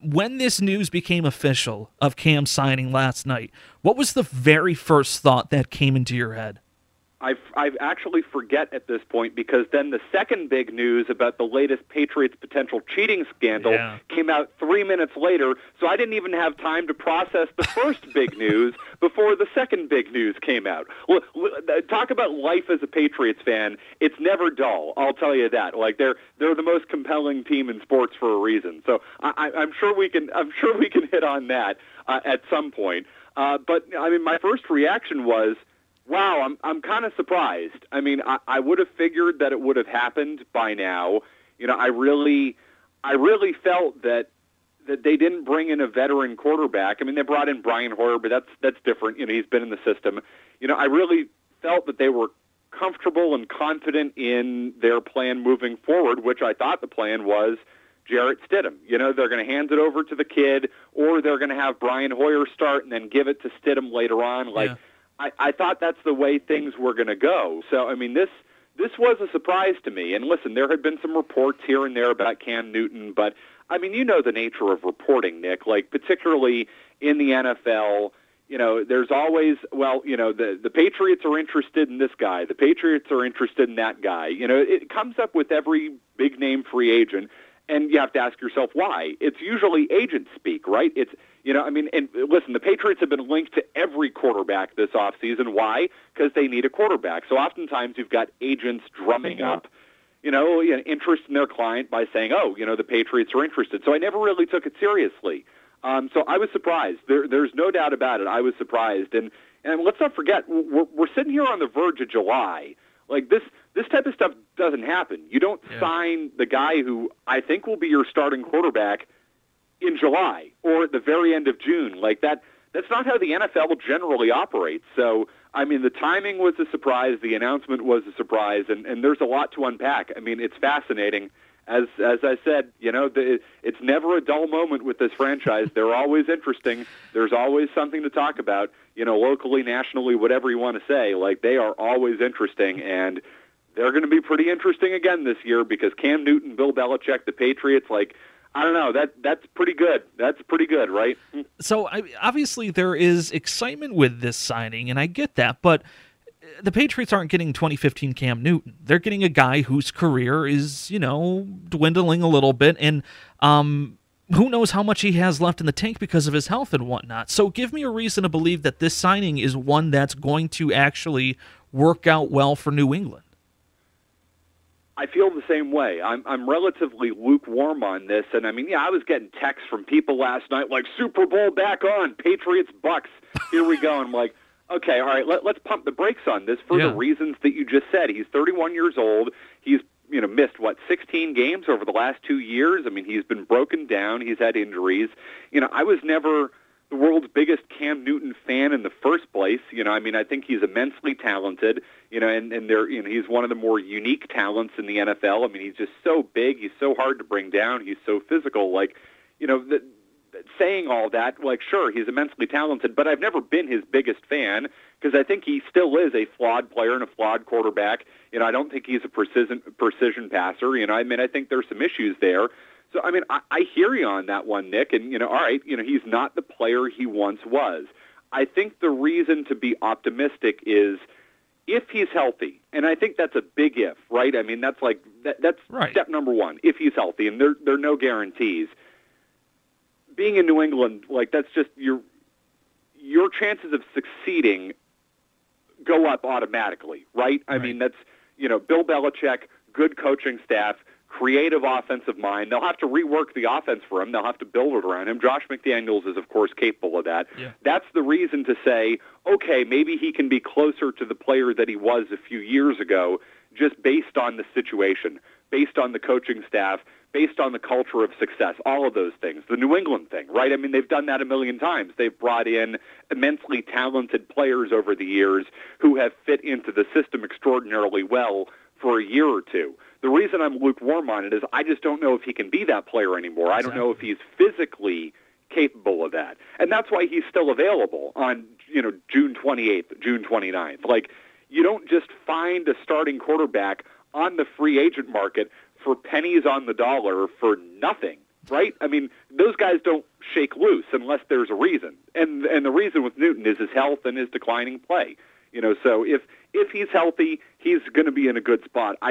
when this news became official of Cam signing last night, what was the very first thought that came into your head? I actually forget at this point, because then the second big news about the latest Patriots potential cheating scandal came out 3 minutes later, so I didn't even have time to process the first big news before the second big news came out. Talk about life as a Patriots fan. It's never dull, I'll tell you that. Like, they're the most compelling team in sports for a reason. So I'm sure we can hit on that at some point. But I mean, my first reaction was, wow, I'm kind of surprised. I mean, I would have figured that it would have happened by now. You know, I really felt that they didn't bring in a veteran quarterback. I mean, they brought in Brian Hoyer, but that's different. You know, he's been in the system. You know, I really felt that they were comfortable and confident in their plan moving forward, which I thought the plan was Jarrett Stidham. You know, they're going to hand it over to the kid, or they're going to have Brian Hoyer start and then give it to Stidham later on. I thought that's the way things were going to go. So, I mean, this was a surprise to me. And listen, there had been some reports here and there about Cam Newton, but, I mean, you know the nature of reporting, Nick, like particularly in the NFL. You know, there's always, well, you know, the Patriots are interested in this guy. The Patriots are interested in that guy. You know, it comes up with every big-name free agent, and you have to ask yourself why. It's usually agent speak, right? It's, you know, I mean, and listen, the Patriots have been linked to every quarterback this offseason. Why? Because they need a quarterback. So oftentimes you've got agents drumming up, you know, interest in their client by saying, oh, you know, the Patriots are interested. So I never really took it seriously. So I was surprised. There's no doubt about it. I was surprised. And let's not forget, we're sitting here on the verge of July. Like, this type of stuff doesn't happen. You don't sign the guy who I think will be your starting quarterback in July or at the very end of June. Like, that's not how the NFL generally operates. So, I mean, the timing was a surprise. The announcement was a surprise. And there's a lot to unpack. I mean, it's fascinating. As I said, you know, it's never a dull moment with this franchise. They're always interesting. There's always something to talk about, you know, locally, nationally, whatever you want to say. Like, they are always interesting, and they're going to be pretty interesting again this year because Cam Newton, Bill Belichick, the Patriots, like, I don't know, that's pretty good. That's pretty good, right? So, obviously, there is excitement with this signing, and I get that, but the Patriots aren't getting 2015 Cam Newton. They're getting a guy whose career is, you know, dwindling a little bit, and who knows how much he has left in the tank because of his health and whatnot. So give me a reason to believe that this signing is one that's going to actually work out well for New England. I feel the same way. I'm relatively lukewarm on this, and I mean, I was getting texts from people last night like, Super Bowl back on, Patriots, Bucks, here we go. And I'm like, okay, all right, let's pump the brakes on this for the reasons that you just said. He's 31 years old. He's, you know, missed, 16 games over the last 2 years? I mean, he's been broken down. He's had injuries. You know, I was never the world's biggest Cam Newton fan in the first place. You know, I mean, I think he's immensely talented, you know, and there, you know, he's one of the more unique talents in the NFL. I mean, he's just so big. He's so hard to bring down. He's so physical. Like, you know, saying all that, like, sure, he's immensely talented, but I've never been his biggest fan because I think he still is a flawed player and a flawed quarterback. You know, I don't think he's a precision passer. You know, I mean, I think there's some issues there. So, I mean, I hear you on that one, Nick, and, you know, all right, you know, he's not the player he once was. I think the reason to be optimistic is if he's healthy, and I think that's a big if, right? I mean, that's like, that's right. Step number one, if he's healthy, and there are no guarantees. Being in New England, like, that's just your chances of succeeding go up automatically, right? I mean, that's, you know, Bill Belichick, good coaching staff, creative offensive mind. They'll have to rework the offense for him. They'll have to build it around him. Josh McDaniels is, of course, capable of that. Yeah. That's the reason to say, okay, maybe he can be closer to the player that he was a few years ago just based on the situation, based on the coaching staff, based on the culture of success, all of those things. The New England thing, right? I mean, they've done that a million times. They've brought in immensely talented players over the years who have fit into the system extraordinarily well for a year or two. The reason I'm lukewarm on it is I just don't know if he can be that player anymore. I don't know if he's physically capable of that. And that's why he's still available on, you know, June 28th, June 29th. Like, you don't just find a starting quarterback on the free agent market for pennies on the dollar for nothing. right? I mean, those guys don't shake loose unless there's a reason. And the reason with Newton is his health and his declining play. So if he's healthy, he's going to be in a good spot. I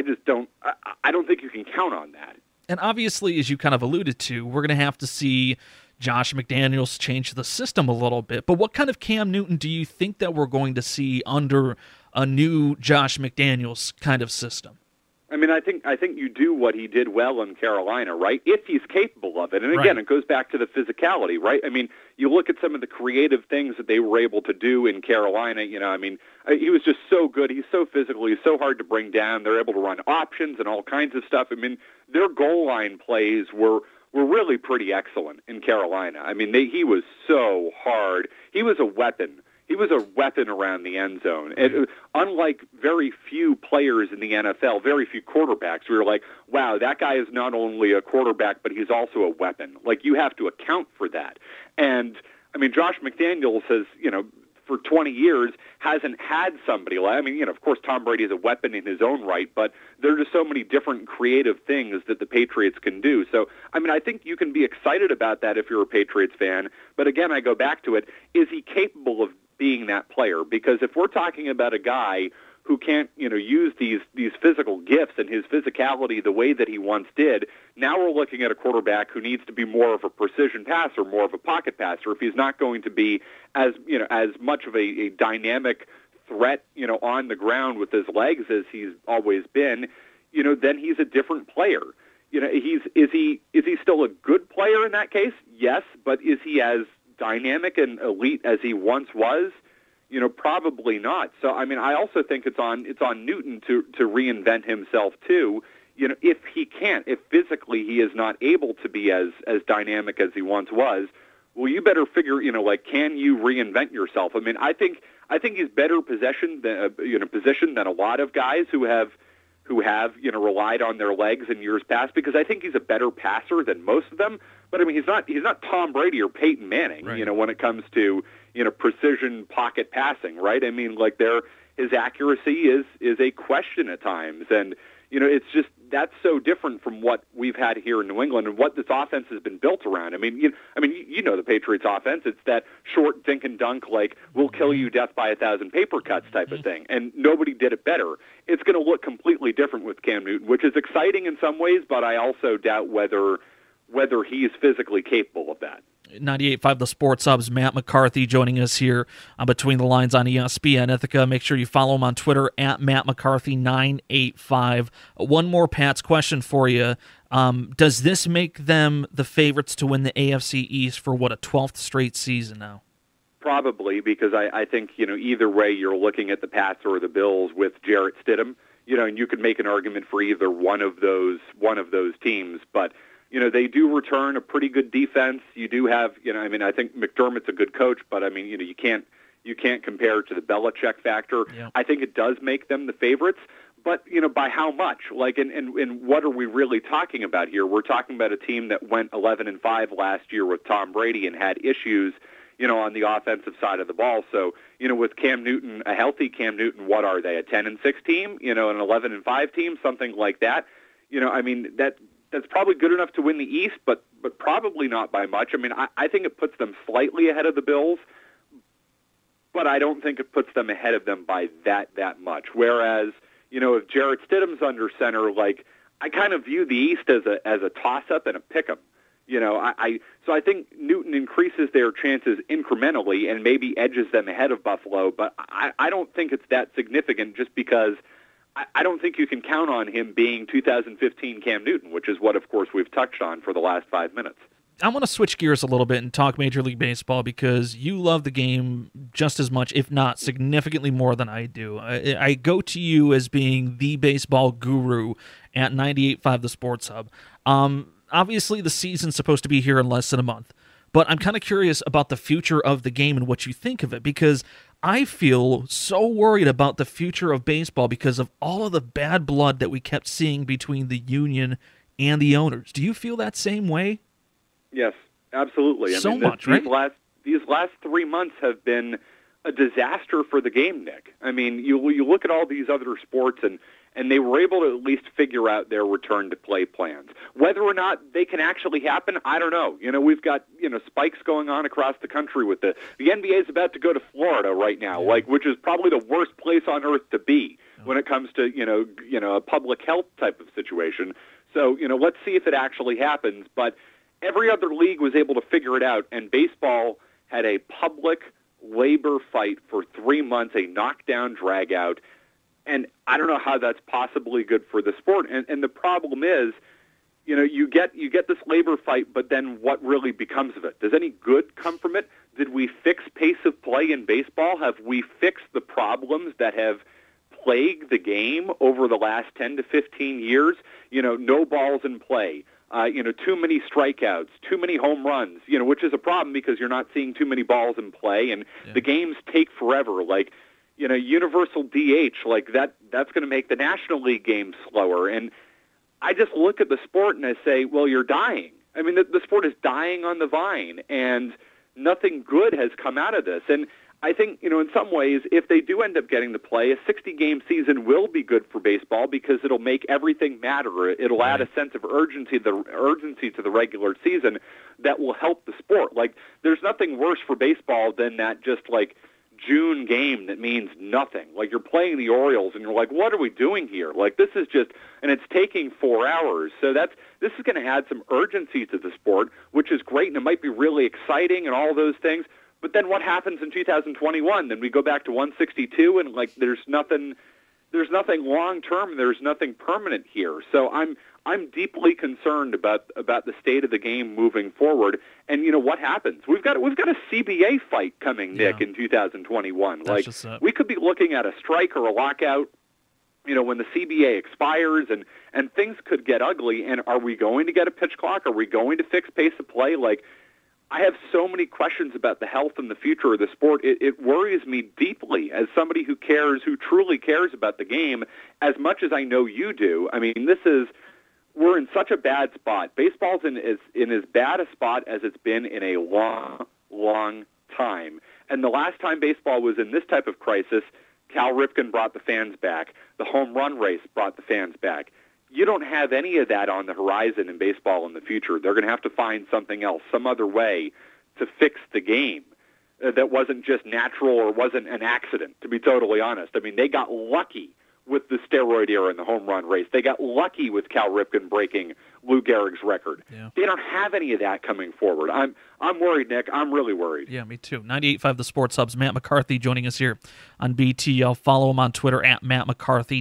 don't think you can count on that. And obviously, as you kind of alluded to, we're going to have to see Josh McDaniels change the system a little bit. But what kind of Cam Newton do you think that we're going to see under a new Josh McDaniels kind of system? I mean, I think you do what he did well in Carolina, right? If he's capable of it. And again, It goes back to the physicality, right? I mean, you look at some of the creative things that they were able to do in Carolina. I mean, he was just so good. He's so physical. He's so hard to bring down. They're able to run options and all kinds of stuff. I mean, their goal line plays were really pretty excellent in Carolina. I mean, he was so hard. He was a weapon. He was a weapon around the end zone. And unlike very few players in the NFL, very few quarterbacks, we were like, wow, that guy is not only a quarterback, but he's also a weapon. Like, you have to account for that. And, I mean, Josh McDaniels has, for 20 years hasn't had somebody like, I mean, of course, Tom Brady is a weapon in his own right, but there are just so many different creative things that the Patriots can do. So, I mean, I think you can be excited about that if you're a Patriots fan. But again, I go back to it. Is he capable of being that player? Because if we're talking about a guy who can't, use these physical gifts and his physicality the way that he once did, now we're looking at a quarterback who needs to be more of a precision passer, more of a pocket passer. If he's not going to be as much of a dynamic threat, on the ground with his legs as he's always been, then he's a different player. Is he still a good player in that case? Yes, but is he as dynamic and elite as he once was? Probably not. So, I mean, I also think it's on Newton to reinvent himself too. If he can't, if physically he is not able to be as dynamic as he once was, well, you better figure, can you reinvent yourself? I mean, I think he's better positioned than a lot of guys who have relied on their legs in years past, because I think he's a better passer than most of them. But I mean, he's not Tom Brady or Peyton Manning, right, when it comes to, precision pocket passing, right? I mean, like his accuracy is a question at times. And, it's just, that's so different from what we've had here in New England and what this offense has been built around. I mean, the Patriots offense, it's that short dink and dunk, like, we'll kill you death by 1,000 paper cuts type of thing. And nobody did it better. It's going to look completely different with Cam Newton, which is exciting in some ways, but I also doubt whether he is physically capable of that. 98.5 The Sports Hub's Matt McCarthy joining us here on Between the Lines on ESPN Ithaca. Make sure you follow him on Twitter at Matt McCarthy985. One more Pat's question for you. Does this make them the favorites to win the AFC East for, a 12th straight season now? Probably, because I think, either way you're looking at the Pats or the Bills with Jarrett Stidham, and you could make an argument for either one of those teams, but they do return a pretty good defense. You do have, I think McDermott's a good coach, but I mean, you can't compare it to the Belichick factor. Yeah. I think it does make them the favorites, but by how much? Like, and what are we really talking about here? We're talking about a team that went 11-5 last year with Tom Brady and had issues, on the offensive side of the ball. So, with Cam Newton, a healthy Cam Newton, what are they? A 10-6 team? An 11-5 team, something like that. That's probably good enough to win the East, but probably not by much. I mean, I think it puts them slightly ahead of the Bills, but I don't think it puts them ahead of them by that much. Whereas, if Jarrett Stidham's under center, like, I kind of view the East as a toss-up and a pick-em. So I think Newton increases their chances incrementally and maybe edges them ahead of Buffalo, but I don't think it's that significant, just because I don't think you can count on him being 2015 Cam Newton, which is what, of course, we've touched on for the last 5 minutes. I want to switch gears a little bit and talk Major League Baseball, because you love the game just as much, if not significantly more than I do. I go to you as being the baseball guru at 98.5 The Sports Hub. Obviously, the season's supposed to be here in less than a month, but I'm kind of curious about the future of the game and what you think of it, because I feel so worried about the future of baseball because of all of the bad blood that we kept seeing between the union and the owners. Do you feel that same way? Yes, absolutely. Right? These last 3 months have been a disaster for the game, Nick. I mean, you look at all these other sports, and and they were able to at least figure out their return-to-play plans. Whether or not they can actually happen, I don't know. We've got, spikes going on across the country with the NBA is about to go to Florida right now, which is probably the worst place on earth to be when it comes to, a public health type of situation. So, let's see if it actually happens. But every other league was able to figure it out, and baseball had a public labor fight for 3 months, a knockdown, drag-out, and I don't know how that's possibly good for the sport. And the problem is, you get this labor fight, but then what really becomes of it? Does any good come from it? Did we fix pace of play in baseball? Have we fixed the problems that have plagued the game over the last 10 to 15 years? No balls in play. Too many strikeouts, too many home runs, which is a problem because you're not seeing too many balls in play, and the games take forever. Like, universal DH, like that's going to make the National League games slower. And I just look at the sport and I say, well, you're dying. I mean, the sport is dying on the vine, and nothing good has come out of this. And I think, in some ways, if they do end up getting to play, a 60-game season will be good for baseball because it'll make everything matter. It'll add a sense of urgency to the regular season that will help the sport. Like, there's nothing worse for baseball than that just, like, June game that means nothing. Like, you're playing the Orioles, and you're like, what are we doing here? Like, this is just, and it's taking 4 hours. So this is going to add some urgency to the sport, which is great, and it might be really exciting and all those things. But then what happens in 2021? Then we go back to 162, and like there's nothing long term. There's nothing permanent here. So I'm deeply concerned about the state of the game moving forward. And what happens? We've got a CBA fight coming, Nick, in 2021. That's like we could be looking at a strike or a lockout. When the CBA expires, and things could get ugly. And are we going to get a pitch clock? Are we going to fix pace of play? Like, I have so many questions about the health and the future of the sport. It worries me deeply as somebody who truly cares about the game as much as I know you do. I mean, we're in such a bad spot. Baseball's in as bad a spot as it's been in a long, long time. And the last time baseball was in this type of crisis, Cal Ripken brought the fans back. The home run race brought the fans back. You don't have any of that on the horizon in baseball in the future. They're going to have to find something else, some other way to fix the game that wasn't just natural or wasn't an accident, to be totally honest. I mean, they got lucky with the steroid era in the home run race. They got lucky with Cal Ripken breaking Lou Gehrig's record. Yeah. They don't have any of that coming forward. I'm worried, Nick. I'm really worried. Yeah, me too. 98.5 The Sports Hub's Matt McCarthy joining us here on BTL. Follow him on Twitter at Matt McCarthy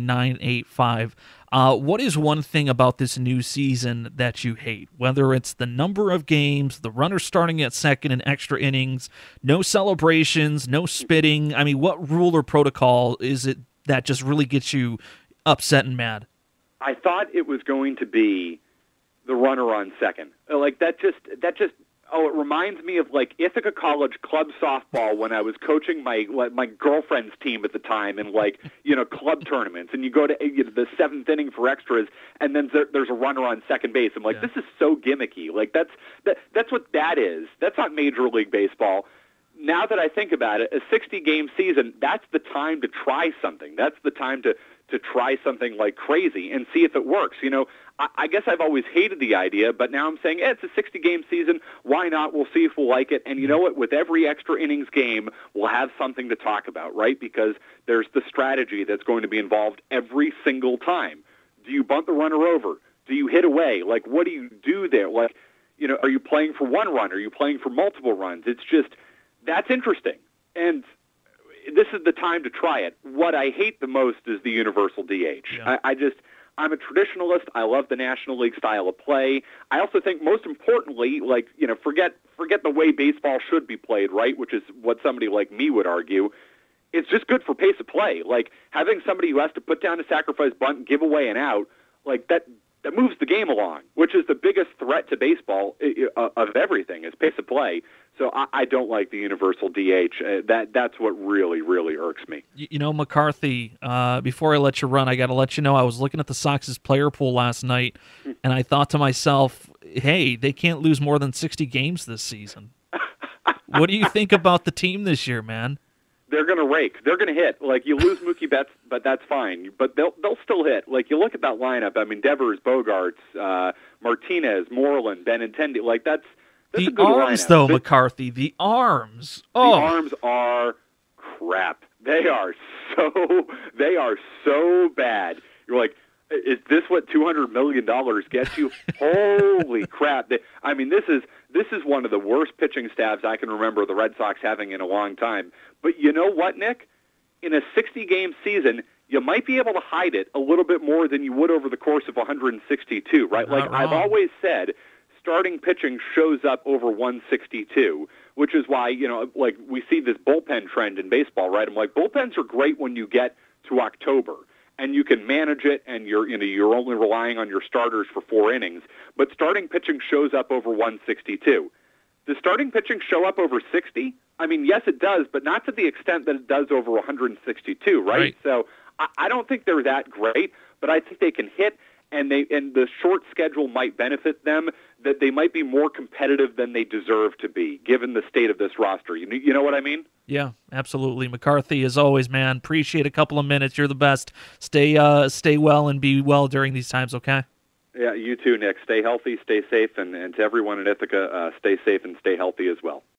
985. What is one thing about this new season that you hate? Whether it's the number of games, the runners starting at second in extra innings, no celebrations, no spitting. I mean, what rule or protocol is it that just really gets you upset and mad? I thought it was going to be the runner on second. Like that just it reminds me of like Ithaca College club softball when I was coaching my girlfriend's team at the time in club tournaments, and you go to the seventh inning for extras, and then there's a runner on second base. I'm like, This is so gimmicky. Like that's what that is. That's not Major League Baseball. Now that I think about it, a 60-game season, that's the time to try something. That's the time to try something like crazy and see if it works. I guess I've always hated the idea, but now I'm saying, it's a 60-game season. Why not? We'll see if we'll like it. And you know what? With every extra innings game, we'll have something to talk about, right? Because there's the strategy that's going to be involved every single time. Do you bunt the runner over? Do you hit away? Like, what do you do there? Like, are you playing for one run? Are you playing for multiple runs? It's just, that's interesting. And this is the time to try it. What I hate the most is the universal DH. Yeah. I'm a traditionalist. I love the National League style of play. I also think most importantly, forget the way baseball should be played, right? Which is what somebody like me would argue. It's just good for pace of play. Like having somebody who has to put down a sacrifice bunt and give away an out, like that moves the game along, which is the biggest threat to baseball of everything is pace of play. So I don't like the universal DH. That's what really, really irks me. McCarthy, before I let you run, I got to let you know I was looking at the Sox's player pool last night, and I thought to myself, hey, they can't lose more than 60 games this season. What do you think about the team this year, man? they're going to rake. They're going to hit. Like, you lose Mookie Betts, but that's fine. But they'll still hit. Like, you look at that lineup. I mean, Devers, Bogarts, Martinez, Moreland, Benintendi. Like, that's the a good arms, lineup. though, McCarthy. The arms. Oh. The arms are crap. They are so bad. You're like, is this what $200 million gets you? Holy crap! I mean, this is one of the worst pitching staffs I can remember the Red Sox having in a long time. But you know what, Nick? In a 60-game season, you might be able to hide it a little bit more than you would over the course of 162, right? Like I've always said, starting pitching shows up over 162, which is why, like we see this bullpen trend in baseball, right? I'm like, bullpens are great when you get to October and you can manage it, and you're only relying on your starters for 4 innings. But starting pitching shows up over 162. Does starting pitching show up over 60? I mean, yes, it does, but not to the extent that it does over 162, right? So I don't think they're that great, but I think they can hit, and the short schedule might benefit them, that they might be more competitive than they deserve to be, given the state of this roster. You know what I mean? Yeah, absolutely. McCarthy, as always, man, appreciate a couple of minutes. You're the best. Stay well and be well during these times, okay? Yeah, you too, Nick. Stay healthy, stay safe, and to everyone in Ithaca, stay safe and stay healthy as well.